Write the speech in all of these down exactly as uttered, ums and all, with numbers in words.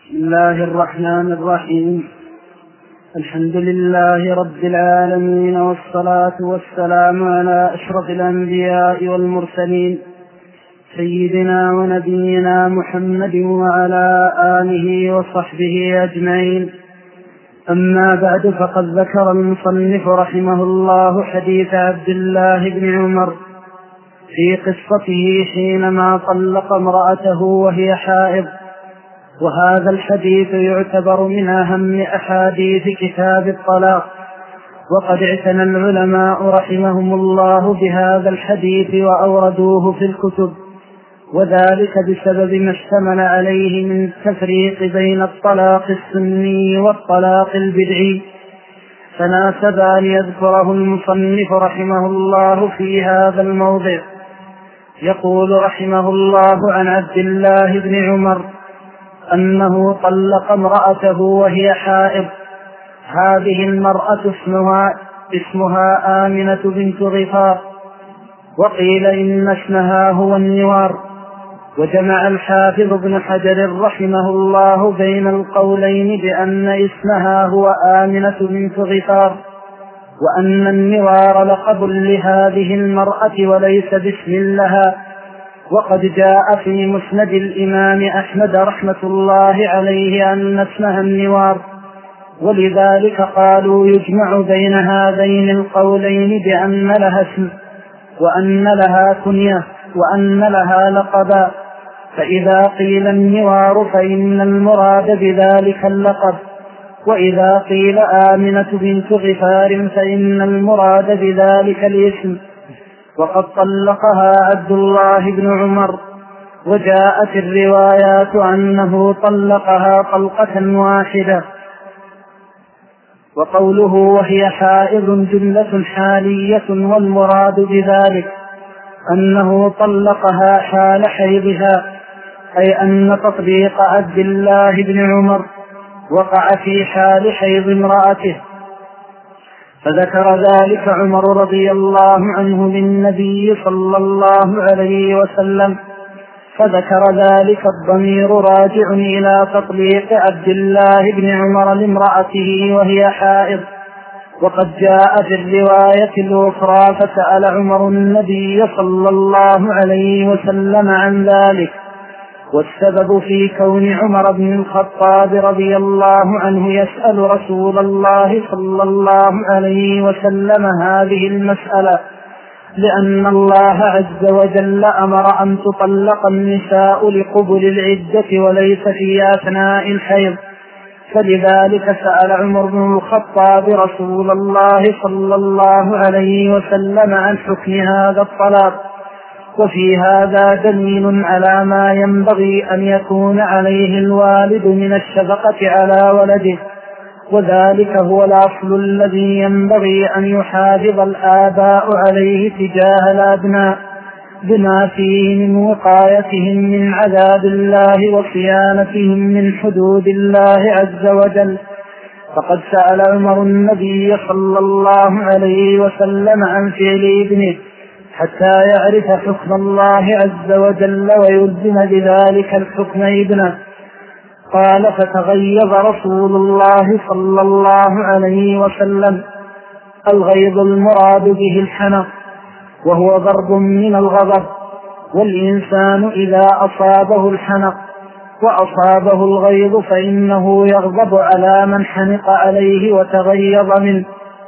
بسم الله الرحمن الرحيم. الحمد لله رب العالمين، والصلاة والسلام على أشرف الأنبياء والمرسلين، سيدنا ونبينا محمد وعلى آله وصحبه أجمعين. أما بعد، فقد ذكر المصنف رحمه الله حديث عبد الله بن عمر في قصته حينما طلق امرأته وهي حائض، وهذا الحديث يعتبر من أهم أحاديث كتاب الطلاق، وقد اعتنى العلماء رحمهم الله بهذا الحديث وأوردوه في الكتب، وذلك بسبب ما اشتمل عليه من التفريق بين الطلاق السني والطلاق البدعي، فناسب أن يذكره المصنف رحمه الله في هذا الموضع. يقول رحمه الله عن عبد الله بن عمر أنه طلق امرأته وهي حائض. هذه المرأة اسمها, اسمها آمنة بنت غفار، وقيل إن اسمها هو النوار. وجمع الحافظ ابن حجر رحمه الله بين القولين بأن اسمها هو آمنة بنت غفار، وأن النوار لقب لهذه المرأة وليس باسم لها. وقد جاء في مسند الإمام أحمد رحمة الله عليه أن اسمها النوار، ولذلك قالوا يجمع بين هذين القولين بأن لها اسم وأن لها كنية وأن لها لقبا. فإذا قيل النوار فإن المراد بذلك اللقب، وإذا قيل آمنة بنت غفار فإن المراد بذلك الاسم. وقد طلقها عبد الله بن عمر، وجاءت الروايات أنه طلقها طلقة واحدة. وقوله وهي حائض جملة حالية، والمراد بذلك أنه طلقها حال حيضها، أي أن تطبيق عبد الله بن عمر وقع في حال حيض امرأته. فذكر ذلك عمر رضي الله عنه للنبي صلى الله عليه وسلم، فذكر ذلك الضمير راجع إلى تطليق عبد الله بن عمر لامرأته وهي حائض. وقد جاء في الرواية الأخرى فسأل عمر النبي صلى الله عليه وسلم عن ذلك. والسبب في كون عمر بن الخطاب رضي الله عنه يسأل رسول الله صلى الله عليه وسلم هذه المسألة لأن الله عز وجل أمر أن تطلق النساء لقبل العدة وليس في أثناء الحيض، فلذلك سأل عمر بن الخطاب رسول الله صلى الله عليه وسلم عن حكم هذا الطلاق. وفي هذا دليل على ما ينبغي أن يكون عليه الوالد من الشفقة على ولده، وذلك هو الأصل الذي ينبغي أن يحافظ الآباء عليه تجاه الأبناء بما فيه من وقايتهم من عذاب الله وصيانتهم من حدود الله عز وجل. فقد سأل عمر النبي صلى الله عليه وسلم عن فعل ابنه حتى يعرف حكم الله عز وجل ويلزم بذلك الحكم ابنه. قال فتغيظ رسول الله صلى الله عليه وسلم. الغيظ المراد به الحنق، وهو ضرب من الغضب، والإنسان إذا أصابه الحنق وأصابه الغيظ فإنه يغضب على من حنق عليه وتغيظ منه.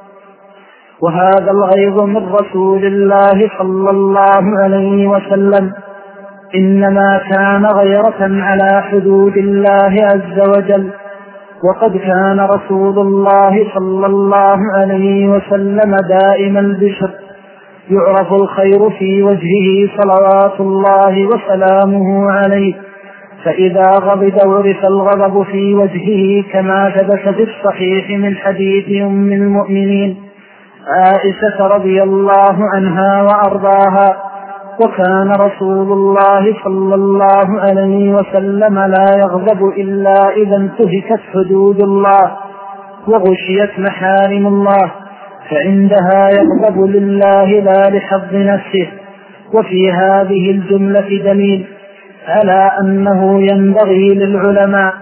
وهذا الغيظ من رسول الله صلى الله عليه وسلم إنما كان غيرة على حدود الله عز وجل. وقد كان رسول الله صلى الله عليه وسلم دائما البشر، يعرف الخير في وجهه صلوات الله وسلامه عليه، فإذا غضب عرف الغضب في وجهه، كما ثبت في الصحيح من حديث أم المؤمنين عائشة رضي الله عنها وأرضاها. وكان رسول الله صلى الله عليه وسلم لا يغضب إلا إذا انتهكت حدود الله وغشيت محارم الله، فعندها يغضب لله لا لحظ نفسه. وفي هذه الجملة دليل على أنه ينبغي للعلماء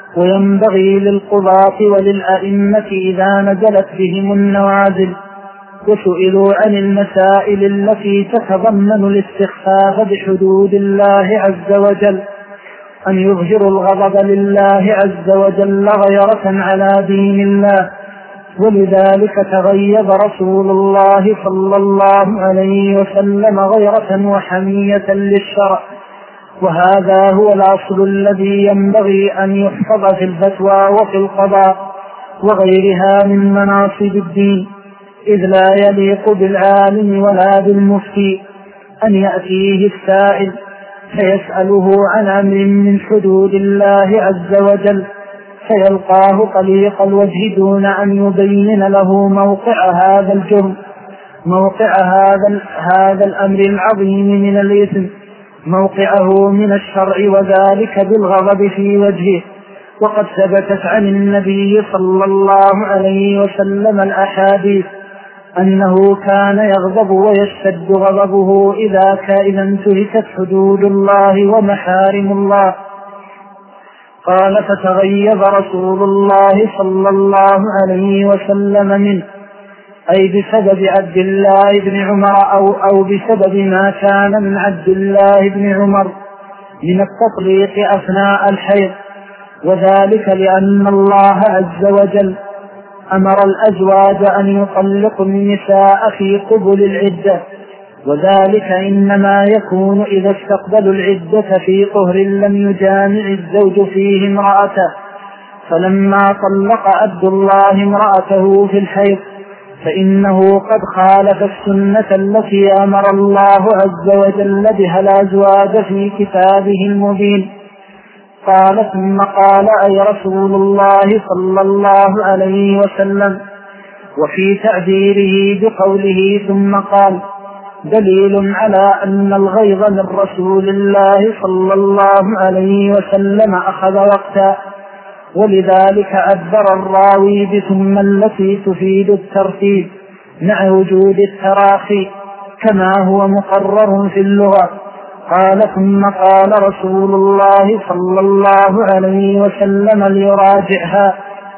وينبغي للقضاة وللأئمة إذا نزلت بهم النوازل وسئلوا عن المسائل التي تتضمن الاستخفاف بحدود الله عز وجل أن يظهروا الغضب لله عز وجل غيرة على دين الله. ولذلك تغيب رسول الله صلى الله عليه وسلم غيرة وحمية للشرع، وهذا هو الأصل الذي ينبغي أن يحفظ في الفتوى وفي القضاء وغيرها من مناصب الدين، إذ لا يليق بالعالم ولا بالمفتي أن يأتيه السائل فيسأله عن أمر من حدود الله عز وجل فيلقاه طليق الوجه دون أن يبين له موقع هذا الجرم، موقع هذا, هذا الأمر العظيم من الإثم، موقعه من الشرع، وذلك بالغضب في وجهه. وقد ثبتت عن النبي صلى الله عليه وسلم الأحاديث أنه كان يغضب ويشتد غضبه إذا كان انتهكت حدود الله ومحارم الله. قال فتغيب رسول الله صلى الله عليه وسلم منه، أي بسبب عبد الله بن عمر أو, أو بسبب ما كان من عبد الله بن عمر من التطليق أثناء الحيض، وذلك لأن الله عز وجل أمر الأزواج أن يطلقوا النساء في قبل العدة، وذلك إنما يكون إذا استقبلوا العدة في طهر لم يجامع الزوج فيه امرأته. فلما طلق عبد الله امرأته في الحيض فإنه قد خالف السنة التي أمر الله عز وجل بها الأزواج في كتابه المبين. قال ثم قال أي رسول الله صلى الله عليه وسلم، وفي تعبيره بقوله ثم قال دليل على أن الغيظ من رسول الله صلى الله عليه وسلم أخذ وقتا، ولذلك عبر الراوي بثم التي تفيد الترتيب مع وجود التراخي كما هو مقرر في اللغة. قال ثم قال رسول الله صلى الله عليه وسلم ليراجعها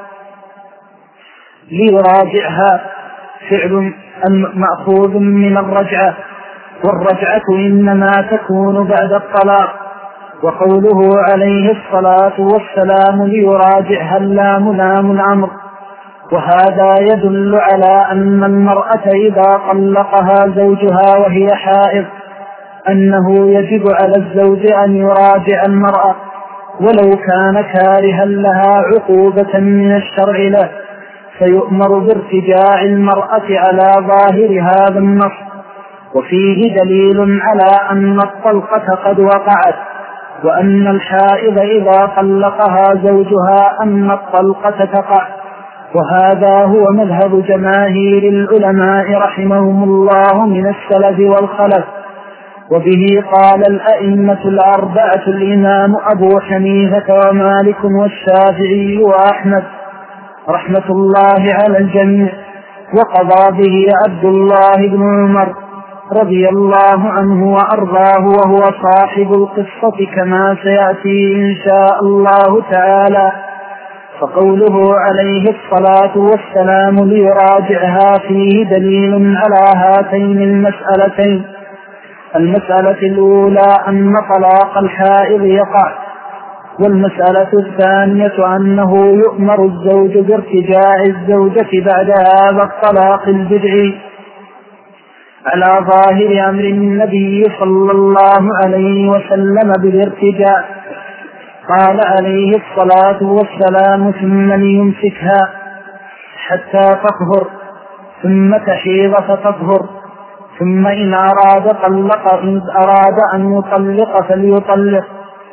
ليراجعها فعل مأخوذ من الرجعة، والرجعة إنما تكون بعد الطلاق. وقوله عليه الصلاة والسلام ليراجعها اللام لام الأمر، وهذا يدل على أن المرأة إذا طلقها زوجها وهي حائض أنه يجب على الزوج أن يراجع المرأة ولو كان كارها لها عقوبة من الشرع له، فيؤمر بارتجاع المرأة على ظاهر هذا النص. وفيه دليل على أن الطلقة قد وقعت، وأن الحائض إذا طلقها زوجها أن الطلقة تقع، وهذا هو مذهب جماهير العلماء رحمهم الله من السلف والخلف. وبه قال الأئمة الأربعة الإمام أبو حنيفة ومالك والشافعي وأحمد رحمة الله على الجميع. وقضى به عبد الله بن عمر رضي الله عنه وأرضاه وهو صاحب القصة كما سيأتي إن شاء الله تعالى. فقوله عليه الصلاة والسلام ليراجعها فيه دليل على هاتين المسألتين. المسألة الأولى أن طلاق الحائض يقع، والمسألة الثانية أنه يؤمر الزوج بارتجاع الزوجة بعد هذا الطلاق البدعي على ظاهر أمر النبي صلى الله عليه وسلم بالارتجاع. قال عليه الصلاة والسلام ثم ليمسكها حتى تطهر ثم تحيض فتطهر، ثم إن أراد طلق إن أراد أن يطلق فليطلق.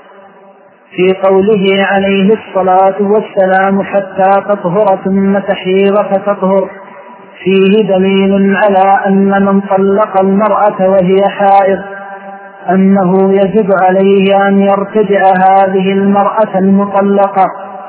في قوله عليه الصلاة والسلام حتى تطهر ثم تحيض فتطهر فيه دليل على أن من طلق المرأة وهي حائض أنه يجب عليه أن يرتجع هذه المرأة المطلقة،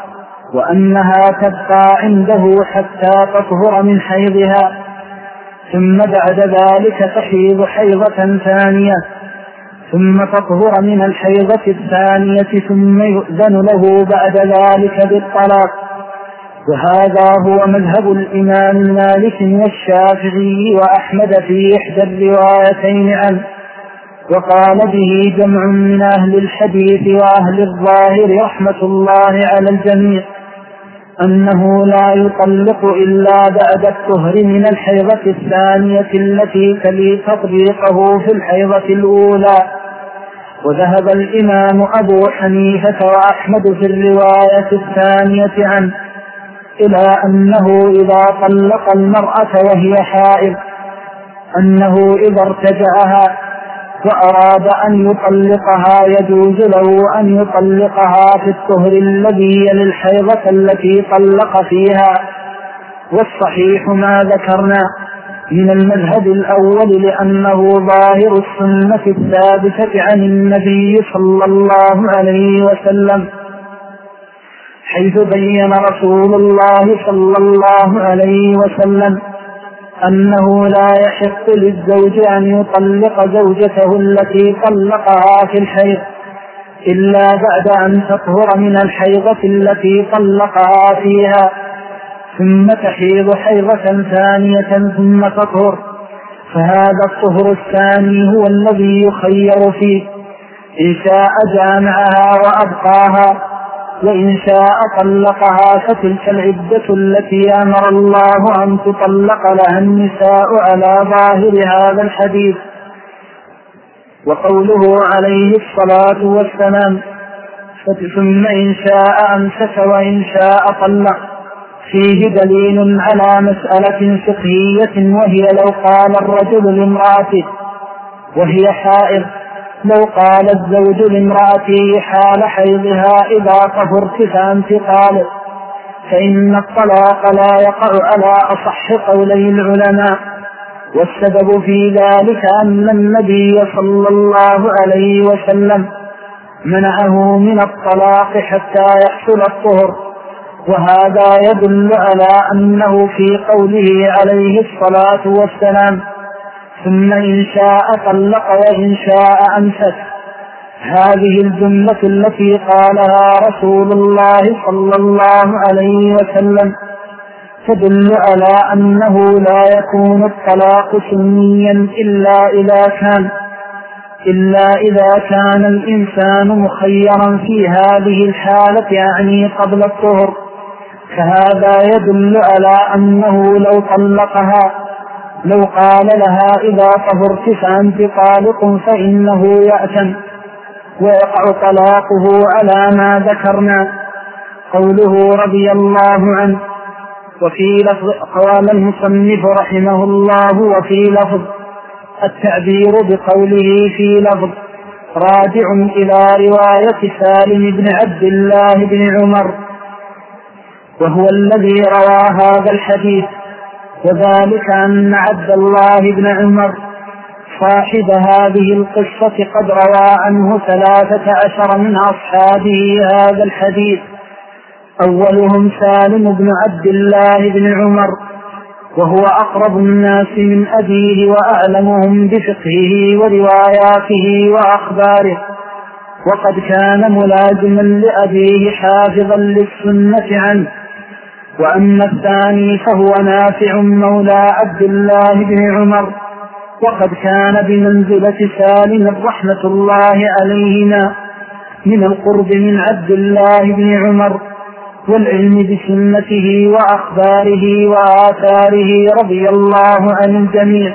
وأنها تبقى عنده حتى تطهر من حيضها، ثم بعد ذلك تحيض حيضة ثانية، ثم تطهر من الحيضة الثانية ثم يؤذن له بعد ذلك بالطلاق. وهذا هو مذهب الإمام مالك والشافعي وأحمد في إحدى الروايتين عنه، وقال به جمع من أهل الحديث وأهل الظاهر رحمة الله على الجميع أنه لا يطلق إلا بعد الطهر من الحيضة الثانية التي تلي تطبيقه في الحيضة الأولى. وذهب الإمام أبو حنيفة وأحمد في الرواية الثانية عنه إلى أنه إذا طلق المرأة وهي حائض أنه إذا ارتجعها وأراد أن يطلقها يجوز له أن يطلقها في الطهر الذي يلي الحيضة التي طلق فيها. والصحيح ما ذكرنا من المذهب الأول لأنه ظاهر السنة الثابتة عن النبي صلى الله عليه وسلم، حيث بين رسول الله صلى الله عليه وسلم أنه لا يحق للزوج أن يطلق زوجته التي طلقها في الحيض إلا بعد أن تطهر من الحيضة التي طلقها فيها ثم تحيض حيضة ثانية ثم تطهر. فهذا الطهر الثاني هو الذي يخير فيه، إن شاء جامعها وأبقاها، وإن شاء طلقها فتلك العدة التي أمر الله أن تطلق لها النساء على ظاهر هذا الحديث. وقوله عليه الصلاة والسلام ثم إن شاء أمسك وإن شاء طلق فيه دليل على مسألة فقهية، وهي لو قال الرجل لامرأته وهي حائض لو قال الزوج لامرأته حال حيضها إذا طهرت فأنت طالق، فإن الطلاق لا يقع على أصح قولي العلماء. والسبب في ذلك أن النبي صلى الله عليه وسلم منعه من الطلاق حتى يحصل الطهر، وهذا يدل على أنه في قوله عليه الصلاة والسلام ثم إن شاء طلق وإن شاء أمسك، هذه الجملة التي قالها رسول الله صلى الله عليه وسلم تدل على أنه لا يكون الطلاق سنيا إلا إذا كان إلا إذا كان الإنسان مخيرا في هذه الحالة، يعني قبل الطهر، فهذا يدل على أنه لو طلقها لو قال لها إذا طهرت فأنت طالق فإنه يأتم ويقع طلاقه على ما ذكرنا. قوله رضي الله عنه. وفي لفظ قال المصنف رحمه الله وفي لفظ، التعبير بقوله في لفظ راجع إلى رواية سالم بن عبد الله بن عمر، وهو الذي روى هذا الحديث، وذلك أن عبد الله بن عمر صاحب هذه القصة قد روى عنه ثلاثة عشر من أصحابه هذا الحديث، أولهم سالم بن عبد الله بن عمر، وهو أقرب الناس من أبيه وأعلمهم بفقهه ورواياته وأخباره، وقد كان ملازما لأبيه حافظا للسنة عنه. وأما الثاني فهو نافع مولى عبد الله بن عمر، وقد كان بمنزلة سالم رحمة الله عليهما من القرب من عبد الله بن عمر والعلم بسنته وأخباره وآثاره رضي الله عن الجميع.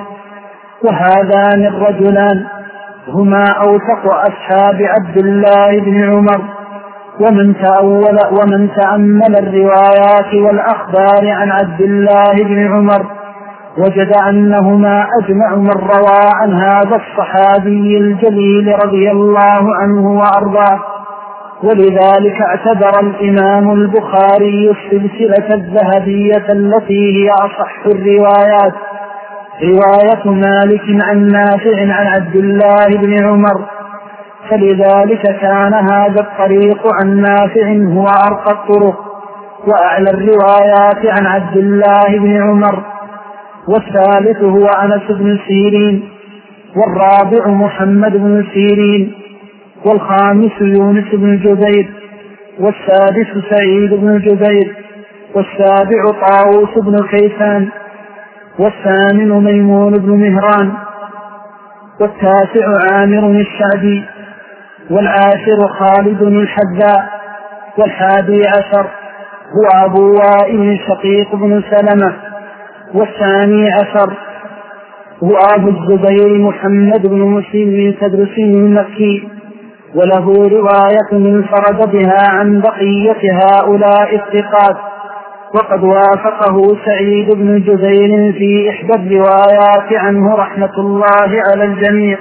وهذان الرجلان هما أوثق أصحاب عبد الله بن عمر، ومن تأول ومن تأمل الروايات والأخبار عن عبد الله بن عمر وجد أنهما أجمع من روى عن هذا الصحابي الجليل رضي الله عنه وأرضاه. ولذلك اعتبر الإمام البخاري السلسلة الذهبية التي هي أصح الروايات رواية مالك عن نافع عن عبد الله بن عمر، فلذلك كان هذا الطريق عن نافع هو أرقى الطرق وأعلى الروايات عن عبد الله بن عمر. والثالث هو أنس بن سيرين، والرابع محمد بن سيرين، والخامس يونس بن جبير، والسادس سعيد بن جبير، والسابع طاووس بن كيسان، والثامن ميمون بن مهران، والتاسع عامر الشعبي، والعاشر خالد الحذاء، والحادي عشر هو أبو وائل شقيق بن سلمة، والثاني عشر هو أبو الزبير محمد بن مسلم تدرسي المكي، وله رواية انفرد بها عن بقية هؤلاء الثقات، وقد وافقه سعيد بن جبير في إحدى الروايات عنه رحمة الله على الجميع.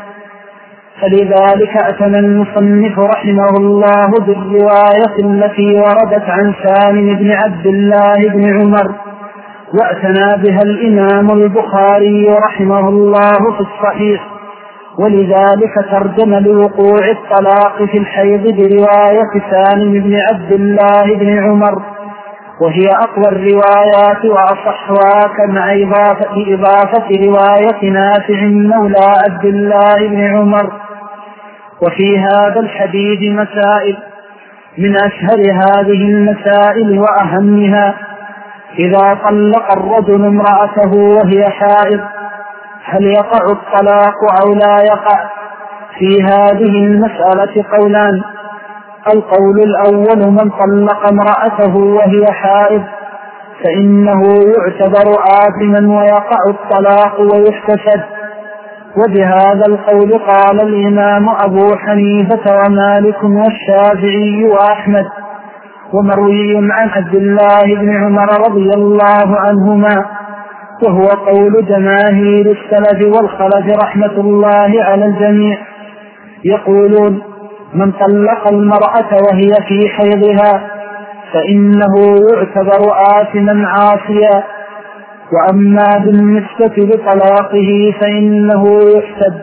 فلذلك أتنى المصنف رحمه الله بالرواية التي وردت عن سالم بن عبد الله بن عمر، وأتنى بها الإمام البخاري رحمه الله في الصحيح، ولذلك ترجم لوقوع الطلاق في الحيض برواية سالم بن عبد الله بن عمر، وهي أقوى الروايات وأصحها، مع إضافة, إضافة رواية نافع مولى عبد الله بن عمر. وفي هذا الحديث مسائل، من أشهر هذه المسائل وأهمها: إذا طلق الرجل امرأته وهي حائض هل يقع الطلاق أو لا يقع؟ في هذه المسألة قولان: القول الأول: من طلق امرأته وهي حائض فإنه يعتبر آثما ويقع الطلاق ويحتسب، وبهذا القول قال الإمام أبو حنيفة ومالك والشافعي وأحمد، ومروي عن عبد الله بن عمر رضي الله عنهما، وهو قول جماهير السلف والخلف رحمة الله على الجميع. يقولون: من طلق المرأة وهي في حيضها فإنه يعتبر آثما عاصيا، وأما بالنسبة لطلاقه فإنه يحتد،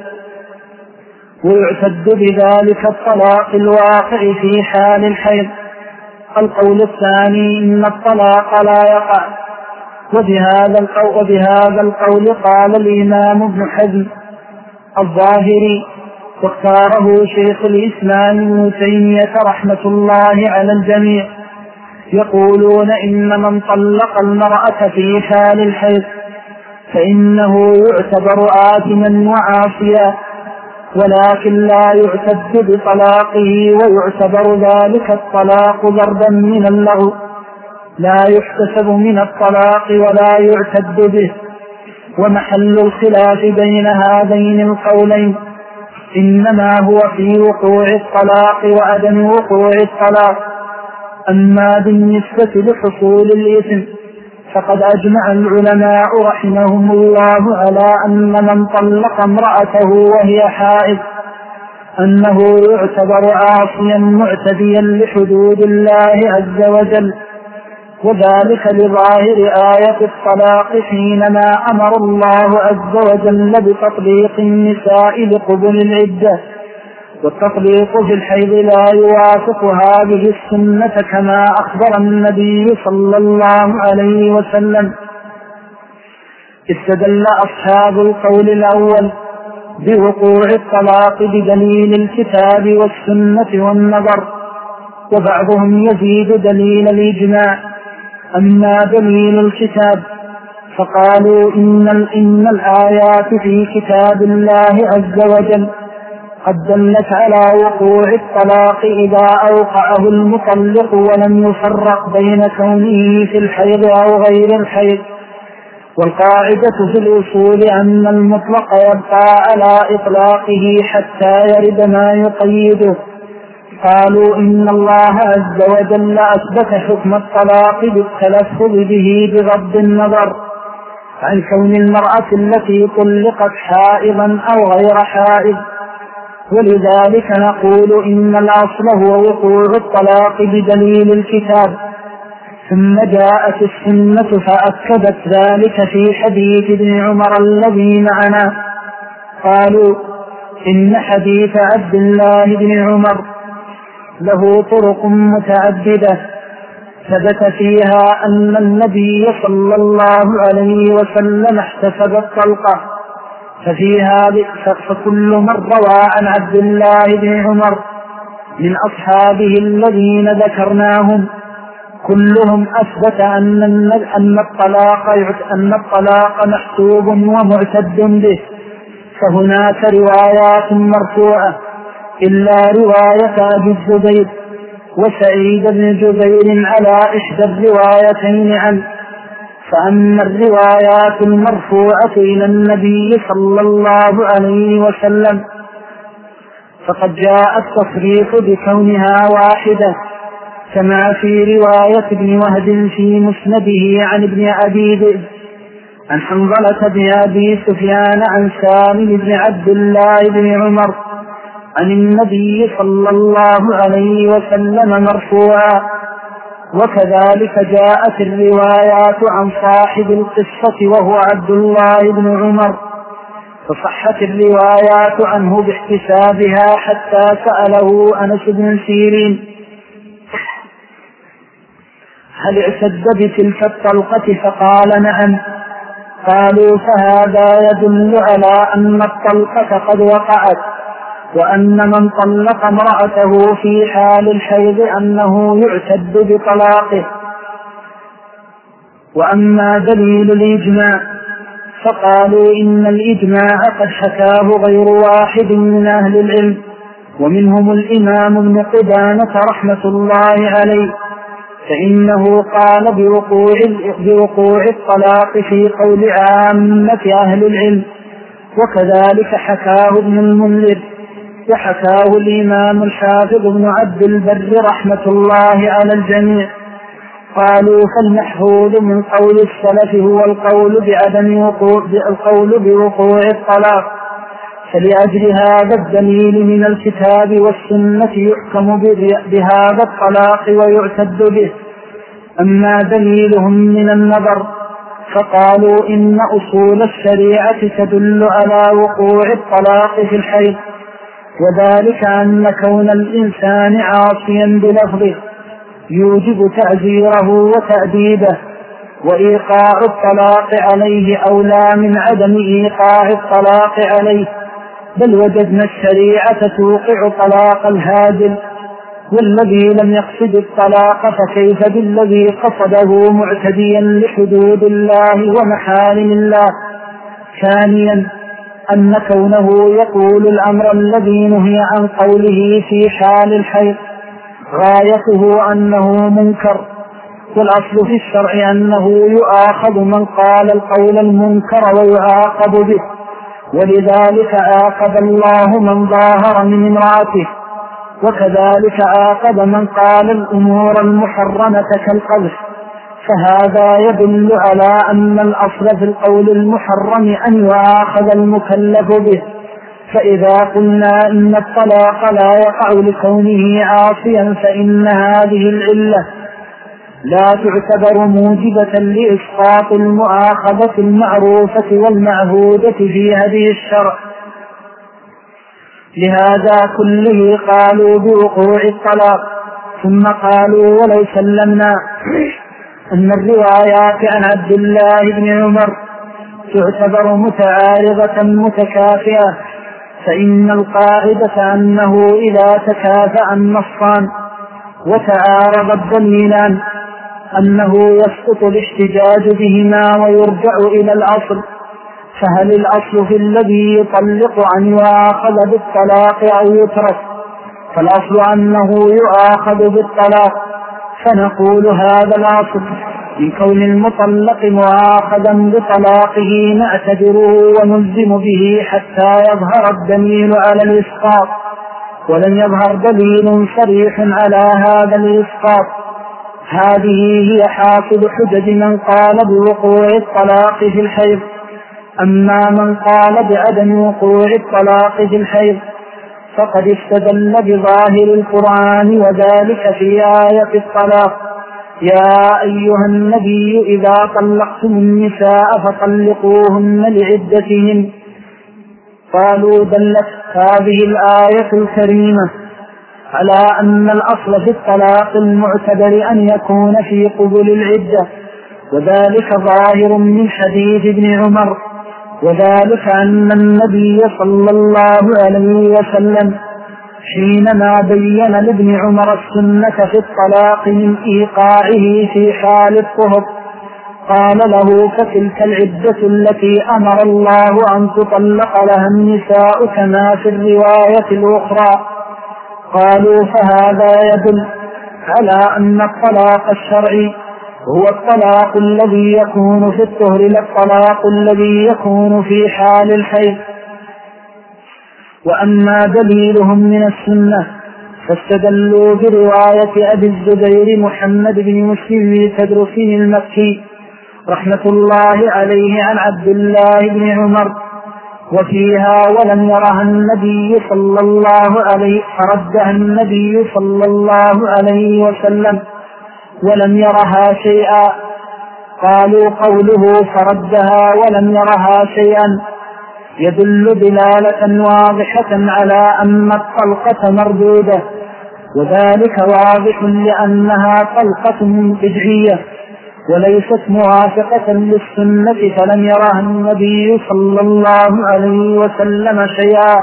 ويعتد بذلك الطلاق الواقع في حال الحيض. القول الثاني: إن الطلاق لا يقع، وبهذا القول, وبهذا القول قال الإمام ابن حزم الظاهري، واختاره شيخ الإسلام ابن تيمية رحمة الله على الجميع. يقولون: إن من طلق المرأة في حال الحيض فإنه يعتبر آثما وعاصيا، ولكن لا يعتد بطلاقه، ويعتبر ذلك الطلاق ضربا من اللغو، لا يحتسب من الطلاق ولا يعتد به. ومحل الخلاف بين هذين القولين إنما هو في وقوع الطلاق وعدم وقوع الطلاق. أما بالنسبة لحصول الإثم فقد أجمع العلماء رحمهم الله على أن من طلق امرأته وهي حائض أنه يعتبر عاصيا معتديا لحدود الله عز وجل، وذلك لظاهر آية الطلاق حينما أمر الله عز وجل بتطليق النساء لقبل العدة، والتطليق في الحيض لا يوافق هذه السنة كما أخبر النبي صلى الله عليه وسلم. استدل أصحاب القول الأول بوقوع الطلاق بدليل الكتاب والسنة والنظر، وبعضهم يزيد دليل الإجماع. أما دليل الكتاب فقالوا إن, إن الآيات في كتاب الله عز وجل قد دلت على وقوع الطلاق إذا أوقعه المطلق ولم يفرق بين كونه في الحيض أو غير الحيض. والقاعدة في الأصول أن المطلق يبقى على إطلاقه حتى يرد ما يقيده. قالوا إن الله عز وجل أثبت حكم الطلاق بالتلفظ به بغض النظر عن كون المرأة التي طلقت حائضا أو غير حائض، ولذلك نقول إن الأصل هو وقوع الطلاق بدليل الكتاب، ثم جاءت السنة فأكدت ذلك في حديث ابن عمر الذي معنا. قالوا إن حديث عبد الله بن عمر له طرق متعددة ثبت فيها أن النبي صلى الله عليه وسلم احتسب الطلقة، ففي هذه فكل من روى عن عبد الله بن عمر من أصحابه الذين ذكرناهم كلهم أثبت أن أن الطلاق أن الطلاق محسوب ومعتد به، فهناك روايات مرفوعة إلا رواية أبي الزبير وسعيد بن جبير على إحدى الروايتين عنه. فأما الروايات المرفوعة إلى النبي صلى الله عليه وسلم فقد جاء التصريح بكونها واحدة، كما في رواية ابن وهب في مسنده عن ابن أبي ذئب عن حنظلة بن أبي سفيان عن سالم بن عبد الله بن عمر عن النبي صلى الله عليه وسلم مرفوعا. وكذلك جاءت الروايات عن صاحب القصة وهو عبد الله بن عمر، فصحت الروايات عنه باحتسابها حتى سأله أنس بن سيرين: هل اعتد بتلك الطلقة؟ فقال: نعم. قالوا: فهذا يدل على أن الطلقة قد وقعت، وأن من طلق امرأته في حال الحيض أنه يعتد بطلاقه. وأما دليل الإجماع فقالوا: إن الإجماع قد حكاه غير واحد من أهل العلم، ومنهم الإمام ابن قدامة رحمة الله عليه، فإنه قال بوقوع, بوقوع الطلاق في قول عامة أهل العلم، وكذلك حكاه ابن المنذر، وحكاه الإمام الحافظ ابن عبد البر رحمة الله على الجميع. قالوا: فالمحفوظ من قول السلف هو القول بعدم وقوع القول بوقوع الطلاق، فلأجل هذا الدليل من الكتاب والسنة يحكم بهذا الطلاق ويعتد به. أما دليلهم من النظر فقالوا: إن أصول الشريعة تدل على وقوع الطلاق في الحيض، وذلك أن كون الإنسان عاصيا بلفظه يوجب تعزيره وتأديبه، وإيقاع الطلاق عليه أولى من عدم إيقاع الطلاق عليه، بل وجدنا الشريعة توقع طلاق الهاجر، والذي لم يقصد الطلاق فكيف بالذي قصده معتديا لحدود الله ومحارم الله. ثانيا أن كونه يقول الأمر الذي نهي عن قوله في حال الحيض غايته أنه منكر، والأصل في الشرع أنه يؤاخذ من قال القول المنكر ويعاقب به، ولذلك عاقب الله من ظاهر من امرأته، وكذلك عاقب من قال الأمور المحرمة كالقذف. فهذا يدل على أن الأصل في القول المحرم أن يؤاخذ المكلف به. فإذا قلنا إن الطلاق لا يقع لكونه عاصيا فإن هذه العلة لا تعتبر موجبة لإسقاط المؤاخذة المعروفة والمعهودة في هذه الشرع. لهذا كله قالوا بوقوع الطلاق، ثم قالوا: ولو سلمنا أن الروايات عن عبد الله بن عمر تعتبر متعارضة متكافئة، فإن القاعدة أنه إذا تكافأ النصان وتعارض الدليلان أنه يسقط الاحتجاج بهما ويرجع إلى الأصل. فهل الأصل في الذي يطلق أن يؤاخذ بالطلاق أو يترك؟ فالأصل أنه يؤاخذ بالطلاق، فنقول هذا الأصل من كون المطلق مؤاخذا بطلاقه نعتبره ونلزم به حتى يظهر الدليل على الإسقاط، ولم يظهر دليل صريح على هذا الإسقاط. هذه هي حاصل حجج من قال بوقوع الطلاق في الحيض. أما من قال بعدم وقوع الطلاق في الحيض فقد استدل بظاهر القرآن، وذلك في آية الطلاق: يا أيها النبي إذا طلقتم النساء فطلقوهن لعدتهن. قالوا: دلت هذه الآية الكريمة على أن الأصل في الطلاق المعتبر أن يكون في قبل العدة، وذلك ظاهر من حديث ابن عمر: وذلك أن النبي صلى الله عليه وسلم حينما بين لابن عمر السنة في الطلاق من إيقاعه في حال الطهر قال له: فتلك العدة التي أمر الله أن تطلق لها النساء كما في الرواية الأخرى. قالوا: فهذا يدل على أن الطلاق الشرعي هو الطلاق الذي يكون في الطهر لا الطلاق الذي يكون في حال الحيض. وأما دليلهم من السنة فاستدلوا برواية أبي الزبير محمد بن مسلم التدرسي المكي رحمة الله عليه عن عبد الله بن عمر، وفيها: ولم يرها النبي صلى الله عليه فردها النبي صلى الله عليه وسلم ولم يرها شيئا. قالوا: قوله فردها ولم يرها شيئا يدل دلالة واضحة على أن الطلقة مردودة، وذلك واضح لأنها طلقة بدعية وليست موافقة للسنة، فلم يرها النبي صلى الله عليه وسلم شيئا.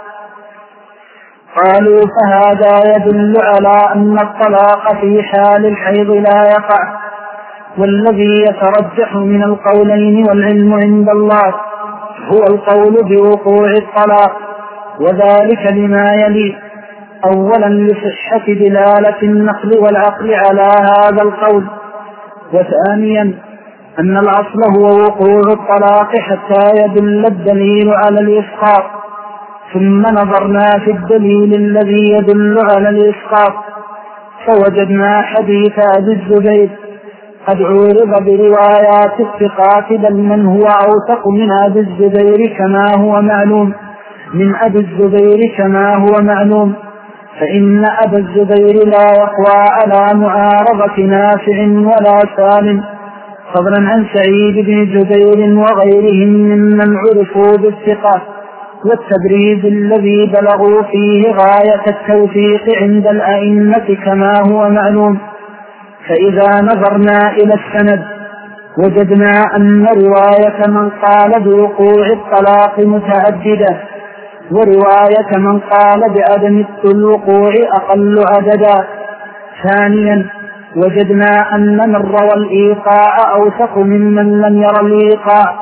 قالوا: فهذا يدل على أن الطلاق في حال الحيض لا يقع، والذي يترجح من القولين والعلم عند الله هو القول بوقوع الطلاق، وذلك لما يلي: أولا لصحة دلالة النقل والعقل على هذا القول، وثانيا أن الأصل هو وقوع الطلاق حتى يدل الدليل على الإسقاط. ثم نظرنا في الدليل الذي يدل على الإسقاط فوجدنا حديث أبي الزبير قد عورض بروايات الثقات، بل من هو أوثق من أبي الزبير كما هو معلوم من أبي الزبير كما هو معلوم فإن أبا الزبير لا يقوى على معارضة نافع ولا سالم، فضلا عن سعيد بن جبير وغيرهم ممن عرفوا بالثقة والتبريز الذي بلغوا فيه غاية التوثيق عند الأئمة كما هو معلوم. فإذا نظرنا إلى السند وجدنا أن رواية من قال بوقوع الطلاق متعددة، ورواية من قال بعدم الوقوع أقل عددا. ثانيا وجدنا أن من روى الإيقاع أوثق ممن لم ير الإيقاع.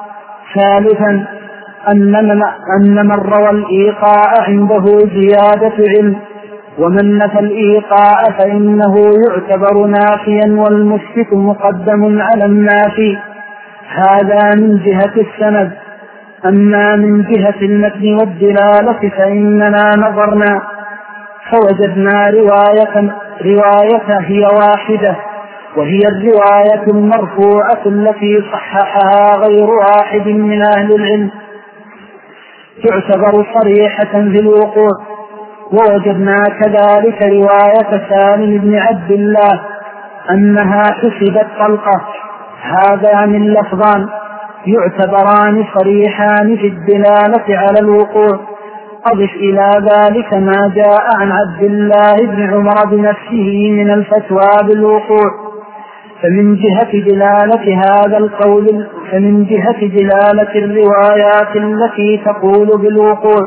ثالثا أن من, أن من روى الإيقاع عنده زيادة علم، ومن نفى الإيقاع فإنه يعتبر نافيا والمثبت مقدم على النافي. هذا من جهة السند. أما من جهة المتن والدلالة فإننا نظرنا فوجدنا رواية, رواية هي واحدة، وهي الرواية المرفوعة التي صححها غير واحد من أهل العلم، تعتبر صريحة في الوقوع. ووجدنا كذلك رواية سالم بن عبد الله أنها حسبت طلقة. هذا من لفظان يعتبران صريحان في الدلالة على الوقوع. أضف إلى ذلك ما جاء عن عبد الله بن عمر بنفسه من الفتوى بالوقوع. فمن جهة دلالة هذا القول فمن جهة دلالة الروايات التي تقول بالوقوع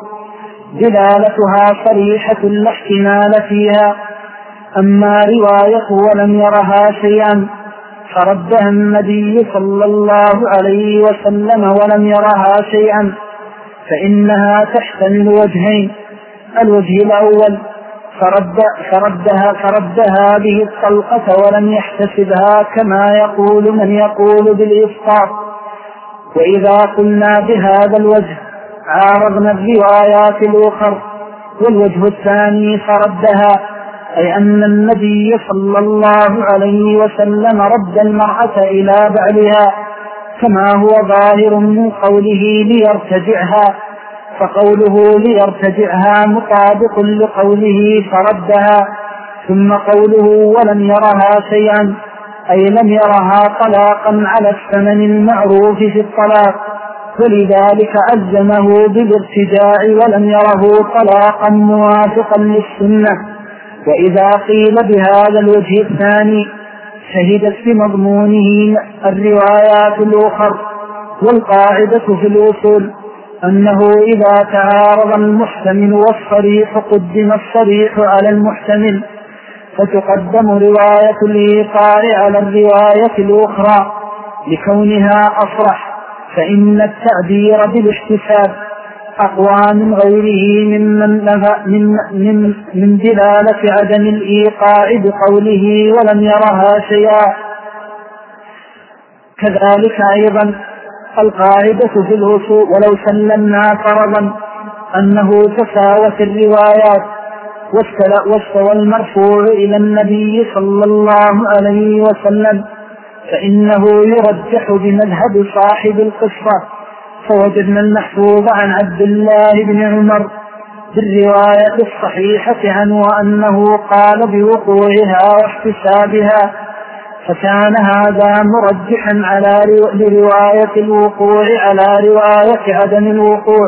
دلالتها صريحة لا احتمال فيها. أما رواية ولم يرها شيئا فردها النبي صلى الله عليه وسلم ولم يرها شيئا، فإنها تحتمل وجهين: الوجه الأول فرد فردها فرد هذه الطلقة ولم يحتسبها كما يقول من يقول بالإسقاط. وإذا قلنا بهذا الوجه عارضنا الروايات الأخرى. والوجه الثاني فردها، أي أن النبي صلى الله عليه وسلم رد المرأة إلى بعلها كما هو ظاهر من قوله ليرتجعها، فقوله ليرتجعها مطابق لقوله فردها. ثم قوله ولم يرها شيئا أي لم يرها طلاقا على الثمن المعروف في الطلاق، ولذلك ألزمه بالارتجاع ولم يره طلاقا موافقا للسنة. وإذا قيل بهذا الوجه الثاني شهدت بمضمونه الروايات الأخرى، والقاعدة في الوصول أنه إذا تعارض المحتمل والصريح قدم الصريح على المحتمل، فتقدم رواية الإيقاع على الرواية الأخرى لكونها أصرح، فإن التعبير بالاحتساب أقوى من غيره ممن من, من, من دلالة عدم الإيقاع بقوله ولم يرها شيئا. كذلك أيضا القاعدة في الوصول ولو سلمنا فرضا أنه تساوت الروايات واستوى المرفوع إلى النبي صلى الله عليه وسلم، فإنه يرجح بمذهب صاحب القصة، فوجدنا المحفوظ عن عبد الله بن عمر بالرواية الصحيحة عنه أنه قال بوقوعها واحتسابها، فكان هذا مرجحا على رواية الوقوع على رواية عدم الوقوع.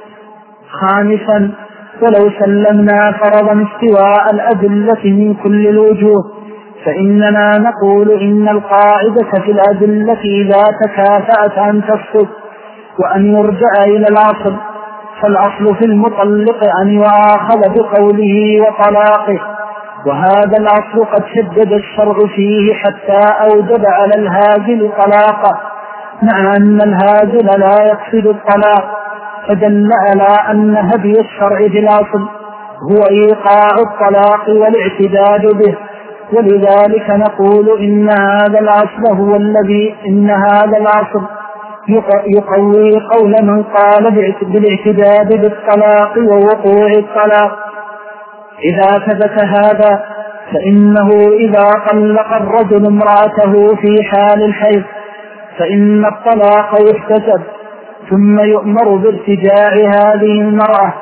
خامسا ولو سلمنا فرضا استواء الأدلة من كل الوجوه، فإننا نقول إن القاعدة في الأدلة إذا تكافأت أن تسقط وأن يرجع إلى الأصل، فالأصل في المطلق أن يؤاخذ بقوله وطلاقه، وهذا الأصل قد شدد الشرع فيه حتى أوجب على الهازل طلاقه، مع أن الهازل لا يقصد الطلاق، فدل على أن هدي الشرع في الأصل هو إيقاع الطلاق والاعتداد به. ولذلك نقول إن هذا الأصل هو الذي إن هذا الأصل يقوي قول من قال بالاعتداد بالطلاق ووقوع الطلاق. إذا ثبت هذا فإنه إذا طلق الرجل امرأته في حال الحيض فإن الطلاق يحتسب ثم يؤمر بارتجاع هذه المرأة.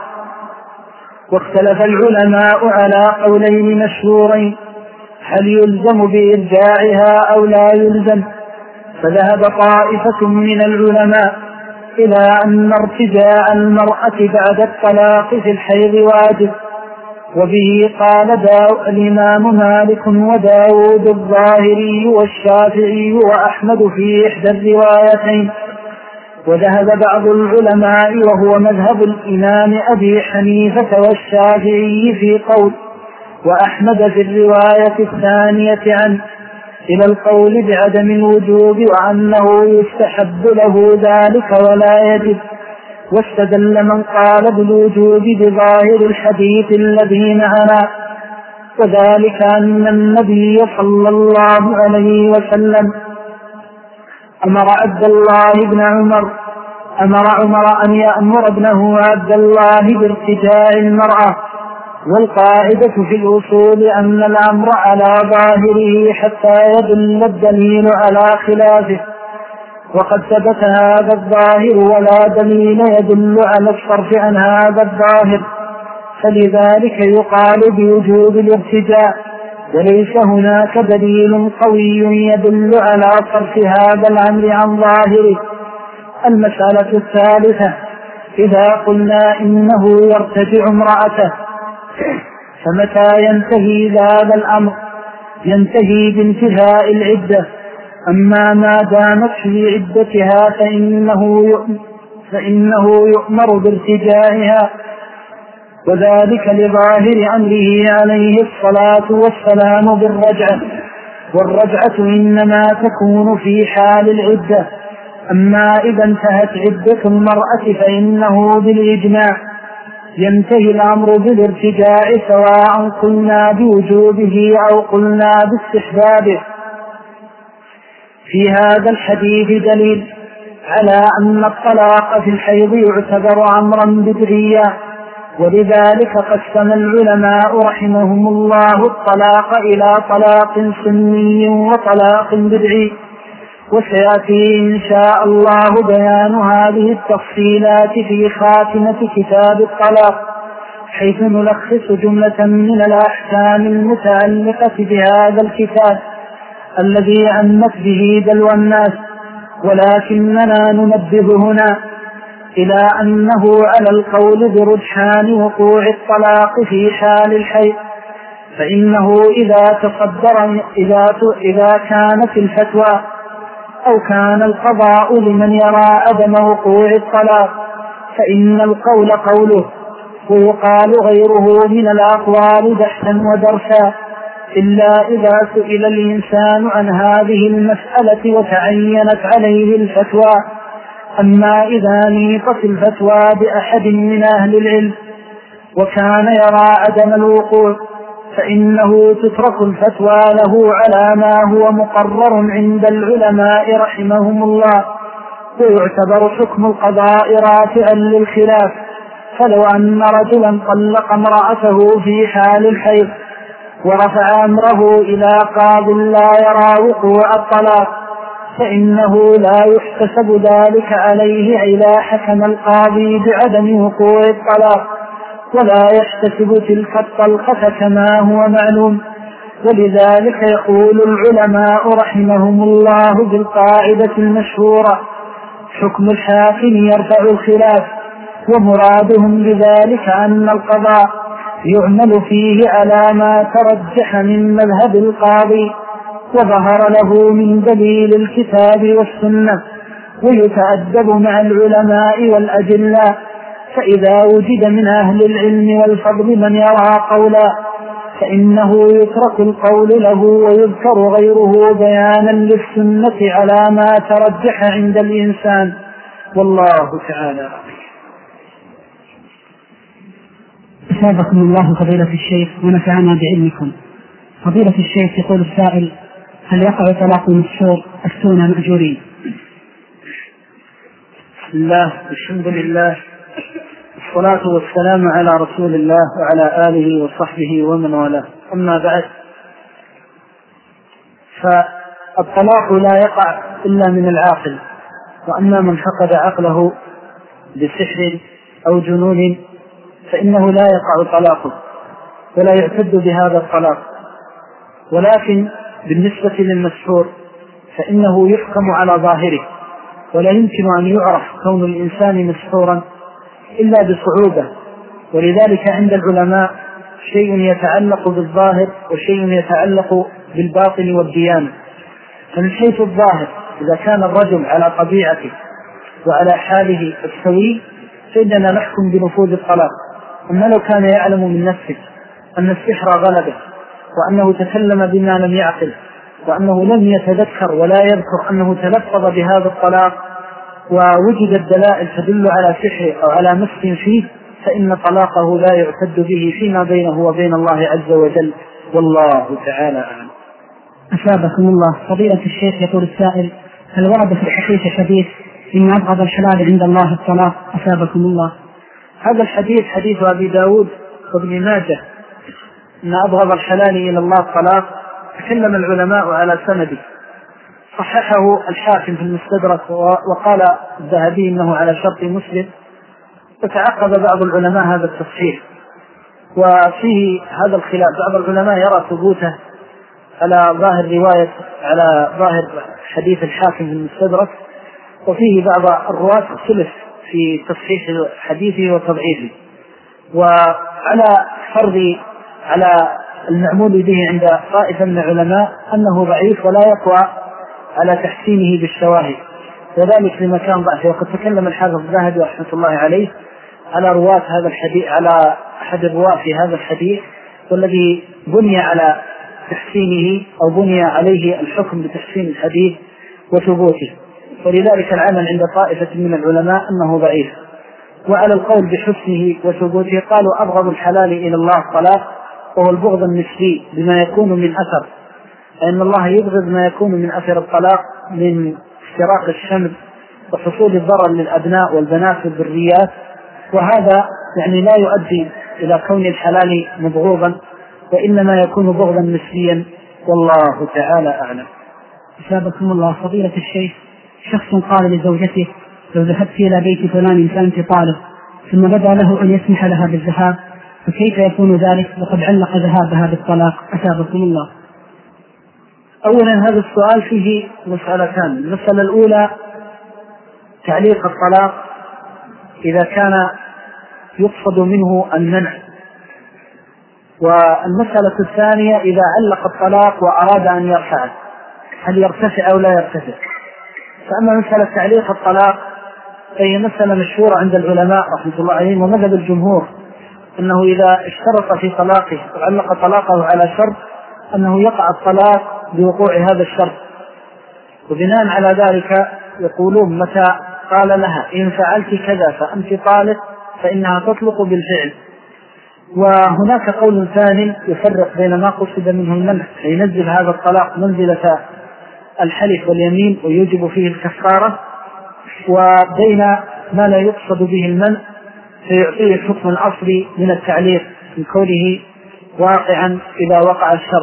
واختلف العلماء على قولين مشهورين: هل يلزم بإرجاعها أو لا يلزم؟ فذهب طائفة من العلماء إلى أن ارتجاع المرأة بعد الطلاق في الحيض واجب، وبه قال الإمام مالك وداود الظاهري والشافعي وأحمد في إحدى الروايتين. وذهب بعض العلماء وهو مذهب الإمام أبي حنيفة والشافعي في قول وأحمد في الرواية الثانية عنه إلى القول بعدم الوجوب وأنه يستحب له ذلك ولا يجب. واستدل من قال بالوجوب بظاهر الحديث الذي معنا، وذلك أن النبي صلى الله عليه وسلم أمر عبد الله بن عمر أمر عمر أن يأمر ابنه عبد الله بارتجاع المرأة. والقاعدة في الأصول أن الأمر على ظاهره حتى يدل الدليل على خلافه، وقد ثبت هذا الظاهر ولا دليل يدل على الصرف عن هذا الظاهر، فلذلك يقال بوجوب الارتجاع، وليس هناك دليل قوي يدل على صرف هذا الأمر عن ظاهره. المسألة الثالثة: إذا قلنا إنه يرتجع امرأته فمتى ينتهي هذا الأمر؟ ينتهي بانتهاء العدة، أما ما دامت في عدتها فإنه فإنه يؤمر بارتجاعها، وذلك لظاهر أمره عليه الصلاة والسلام بالرجعة، والرجعة إنما تكون في حال العدة. أما إذا انتهت عدة المرأة فإنه بالإجماع ينتهي الأمر بالارتجاع، سواء قلنا بوجوبه أو قلنا باستحبابه. في هذا الحديث دليل على أن الطلاق في الحيض يعتبر أمرا بدعيا، ولذلك قسم العلماء رحمهم الله الطلاق إلى طلاق سني وطلاق بدعي، وسيأتي إن شاء الله بيان هذه التفصيلات في خاتمة كتاب الطلاق، حيث نلخص جملة من الأحكام المتعلقة بهذا الكتاب الذي عمت به دلو الناس. ولكننا ننبه هنا إلى أنه على القول برجحان وقوع الطلاق في حال الحيض، فإنه إذا تصدر إذا, إذا كانت الفتوى أو كان القضاء لمن يرى عدم وقوع الطلاق، فإن القول قوله ويقال غيره من الأقوال بحثا ودرسا، إلا إذا سئل الإنسان عن هذه المسألة وتعينت عليه الفتوى. أما إذا نيطت الفتوى بأحد من أهل العلم وكان يرى عدم الوقوع فإنه تترك الفتوى له على ما هو مقرر عند العلماء رحمهم الله، ويعتبر حكم القضاء رافعا للخلاف. فلو أن رجلا طلق امرأته في حال الحيض ورفع أمره إلى قاض لا يرى وقوع الطلاق فإنه لا يحتسب ذلك عليه إذا حكم القاضي بعدم وقوع الطلاق، ولا يحتسب تلك الطلقة كما هو معلوم. ولذلك يقول العلماء رحمهم الله بالقاعدة المشهورة: حكم الحاكم يرفع الخلاف، ومرادهم بذلك أن القضاء يعمل فيه على ما ترجح من مذهب القاضي وظهر له من دليل الكتاب والسنة، ويتأدب مع العلماء والأجلاء. فإذا وجد من أهل العلم والفضل من يرى قولا فإنه يترك القول له ويذكر غيره بيانا للسنة على ما ترجح عند الإنسان، والله تعالى. أثابكم الله فضيلة الشيخ ونفعنا بعلمكم. فضيلة الشيخ يقول السائل: هل يقع طلاق المسحور السنة مأجورين؟ بسم الله، الحمد لله، الصلاة والسلام على رسول الله وعلى آله وصحبه ومن والاه. أما بعد، فالطلاق لا يقع إلا من العاقل، وأما من فقد عقله بسحر أو جنون فإنه لا يقع طلاقه ولا يعتد بهذا الطلاق. ولكن بالنسبة للمسحور فإنه يحكم على ظاهره، ولا يمكن أن يعرف كون الإنسان مسحورا إلا بصعوبة. ولذلك عند العلماء شيء يتعلق بالظاهر وشيء يتعلق بالباطن والديانة. فمن حيث الظاهر إذا كان الرجل على طبيعته وعلى حاله السوي فإننا نحكم بنفوذ الطلاق. أما لو كان يعلم من نفسه أن السحر غلبه وأنه تكلم بما لم يعقل وأنه لم يتذكر ولا يذكر أنه تلفظ بهذا الطلاق ووجدت دلائل تدل على سحره أو على مس فيه فإن طلاقه لا يعتد به فيما بينه وبين الله عز وجل، والله تعالى أعلم. أثابكم الله. فضيلة الشيخ يقول السائل: هل ورد في الحديث حديث إن أبغض الحلال عند الله الطلاق؟ أثابكم الله. هذا الحديث حديث أبي داود وابن ماجه إن أبغض الحلال إلى الله الطلاق. تكلم العلماء على سنده، صححه الحاكم في المستدرك وقال الذهبي إنه على شرط مسلم، وتعقب بعض العلماء هذا التصحيح. وفيه هذا الخلاف، بعض العلماء يرى ثبوته على ظاهر رواية على ظاهر حديث الحاكم في المستدرك، وفيه بعض الرواة اختلف في تصحيح حديثه وتضعيفه. وعلى فرض على المعمول به عند طائفة من العلماء أنه ضعيف ولا يقوى على تحسينه بالشواهد، وذلك لمكان ضعفه. وقد تكلم الحافظ الذهبي رحمة الله عليه على رواة هذا الحديث، على أحد الرواة في هذا الحديث والذي بني على تحسينه أو بني عليه الحكم بتحسين الحديث وثبوته، ولذلك العمل عند طائفة من العلماء أنه ضعيف. وعلى القول بحسنه وثبوته قالوا أبغض الحلال إلى الله الطلاق، وهو البغض النسبي بما يكون من أثر، لأن الله يبغض ما يكون من أثر الطلاق من افتراق الشمل وحصول الضرر للأبناء والبنات والذريات، وهذا يعني لا يؤدي إلى كون الحلال مبغوضا، وإنما يكون بغضا نسبيا، والله تعالى أعلم. أثابكم الله. فضيلة الشيخ: شخص قال لزوجته: لو ذهبت إلى بيت فلان فأنت طالق، ثم بدا له أن يسمح لها بالذهاب، فكيف يكون ذلك وقد علق ذهابها بالطلاق؟ أثابكم الله. أولا هذا السؤال فيه مسألتان. المسألة الأولى تعليق الطلاق إذا كان يقصد منه المنع، والمسألة الثانية إذا علق الطلاق وأراد أن يرفعه هل يرتفع أو لا يرتفع. فأما مسألة تعليق الطلاق فهي مسألة مشهورة عند العلماء رحمة الله عليهم ومذهب الجمهور، أنه إذا اشترط في طلاقه وعلق طلاقه على شرط أنه يقع الطلاق بوقوع هذا الشرط، وبناء على ذلك يقولون متى قال لها إن فعلت كذا فأنت طالق فإنها تطلق بالفعل. وهناك قول ثاني يفرق بين ما قصد منه المنع فينزل هذا الطلاق منزلة الحلف واليمين ويوجب فيه الكفارة، وبين ما لا يقصد به المنع فيعطيه الحكم الأصلي من التعليق من كونه واقعا إذا وقع الشرط.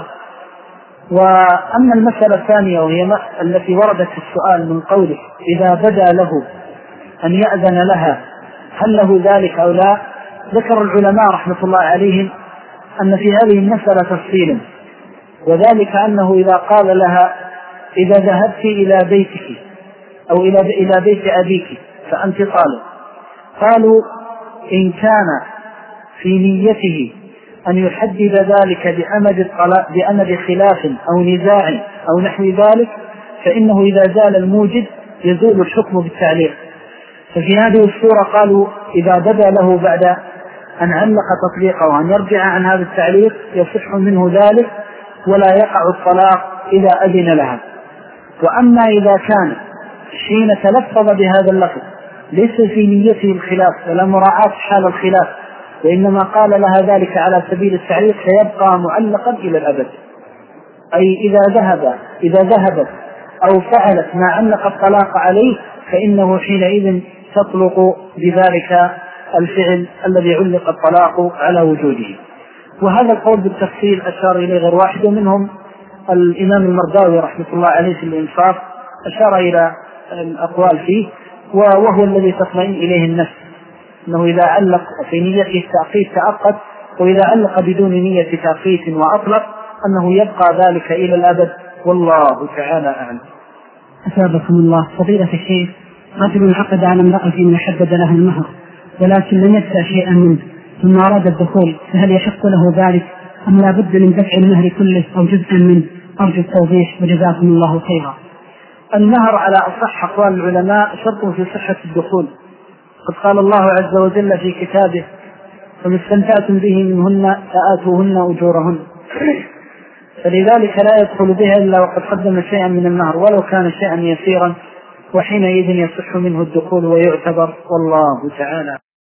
وأما المسألة الثانية وهي التي وردت في السؤال من قوله إذا بدا له أن يأذن لها هل له ذلك أو لا، ذكر العلماء رحمة الله عليهم أن في هذه المسألة تفصيلا، وذلك أنه إذا قال لها إذا ذهبت إلى بيتك أو إلى بيت أبيك فأنت طالق، قالوا إن كان في نيته أن يحدد ذلك بأمد الطلاق بأمد خلاف أو نزاع أو نحو ذلك فإنه إذا زال الموجب يزول الحكم بالتعليق. ففي هذه الصورة قالوا إذا بدا له بعد أن علق تطليقه وأن يرجع عن هذا التعليق يصح منه ذلك ولا يقع الطلاق إذا أذن لها. وأما إذا كان حين تلفظ بهذا اللفظ ليس في نيته الخلاف ولا مراعاة حال الخلاف وإنما قال لها ذلك على سبيل التعليق فيبقى معلقا إلى الأبد، أي إذا ذهب إذا ذهبت أو فعلت ما علق الطلاق عليه فإنه حينئذ تطلق بذلك الفعل الذي علق الطلاق على وجوده. وهذا القول بالتفصيل أشار إليه غير واحد، ومنهم الإمام المرداوي رحمة الله عليه في الإنصاف أشار إلى الأقوال فيه، وهو الذي تطمئن إليه النفس، أنه إذا علق في نيته التأقيت تأقت، وإذا علق بدون نية تأقيت وأطلق أنه يبقى ذلك إلى الأبد، والله تعالى أعلم. أثابكم الله. فضيلة الشيخ، رجل عقد على امرأة إن حدد لها المهر ولكن لم يدفع شيئا منه ثم أراد الدخول، فهل يشق له ذلك أم لا بد من دفع المهر كله أو جزءا منه؟ أرجو التوضيح وجزاكم الله خيرا. المهر على أصح أقوال العلماء شرط في صحة الدخول، قد قال الله عز وجل في كتابه فما استمتعتم به منهن فآتوهن أجورهن، فلذلك لا يدخل بها إلا وقد قدم شيئا من المهر ولو كان شيئا يسيرا، وحينئذ يصح منه الدخول ويعتبر، والله تعالى